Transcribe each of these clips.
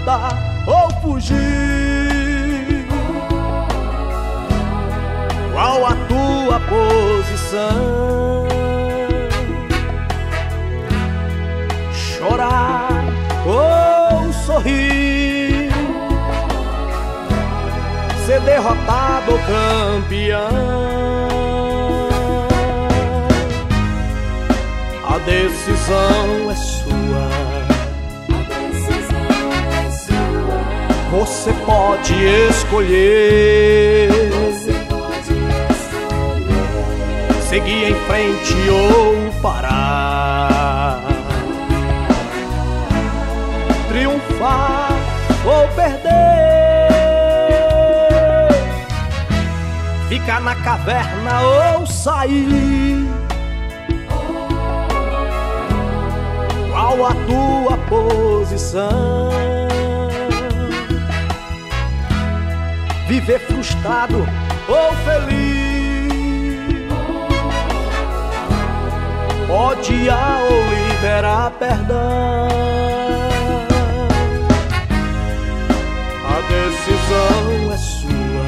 derrotar ou fugir. Qual a tua posição? Chorar ou sorrir? Ser derrotado ou campeão? A decisão é sua. Você pode escolher. Seguir em frente ou parar. Triunfar ou perder. Ficar na caverna ou sair. Qual a tua posição? Viver frustrado ou feliz? Odiar ou liberar perdão? A decisão é sua.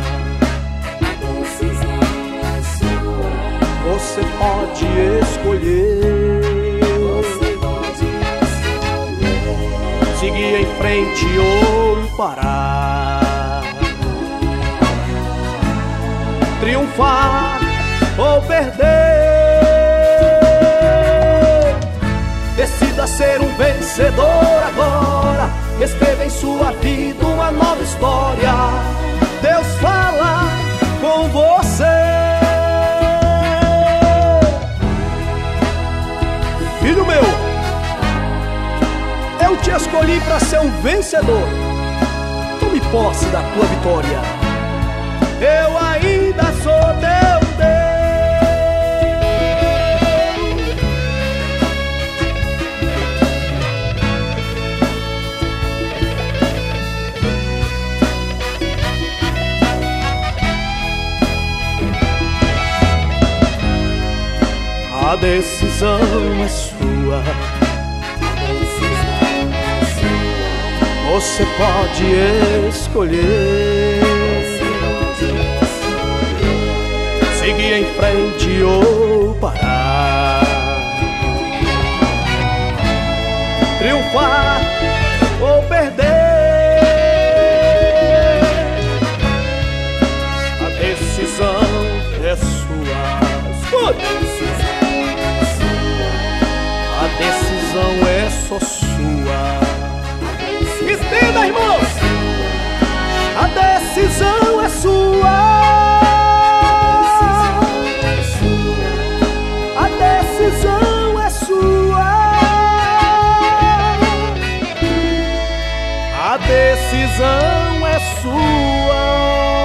Você pode escolher. Seguir em frente ou parar. Triunfar ou perder. Decida ser um vencedor agora. Escreva em sua vida uma nova história. Deus fala com você. Filho meu, eu te escolhi para ser um vencedor. Tome posse da tua vitória. Eu ainda sou teu A decisão é sua. Você pode escolher. Seguir em frente ou parar. Triunfar ou perder. A decisão é sua. Escute! A decisão é só sua. Entenda, irmãos! A decisão é sua. A decisão é sua. A decisão é sua.